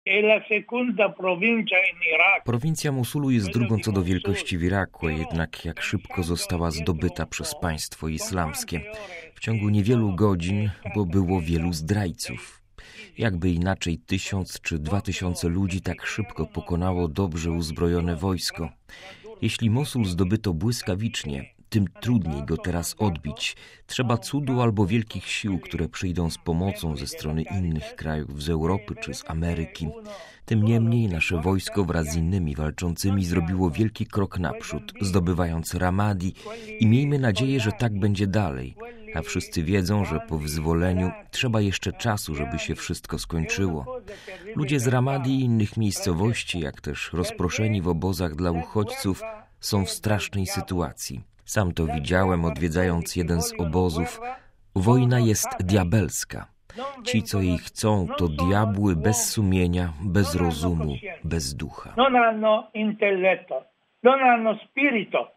Prowincja Mosulu jest drugą co do wielkości w Iraku, a jednak jak szybko została zdobyta przez państwo islamskie. W ciągu niewielu godzin, bo było wielu zdrajców. Jakby inaczej 1000 czy 2000 ludzi tak szybko pokonało dobrze uzbrojone wojsko. Jeśli Mosul zdobyto błyskawicznie, tym trudniej go teraz odbić. Trzeba cudu albo wielkich sił, które przyjdą z pomocą ze strony innych krajów, z Europy czy z Ameryki. Tym niemniej nasze wojsko wraz z innymi walczącymi zrobiło wielki krok naprzód, zdobywając Ramadi i miejmy nadzieję, że tak będzie dalej. A wszyscy wiedzą, że po wyzwoleniu trzeba jeszcze czasu, żeby się wszystko skończyło. Ludzie z Ramadi i innych miejscowości, jak też rozproszeni w obozach dla uchodźców, są w strasznej sytuacji. Sam to widziałem, odwiedzając jeden z obozów. Wojna jest diabelska. Ci, co jej chcą, to diabły bez sumienia, bez rozumu, bez ducha. Non hanno intelletto, non hanno spirito.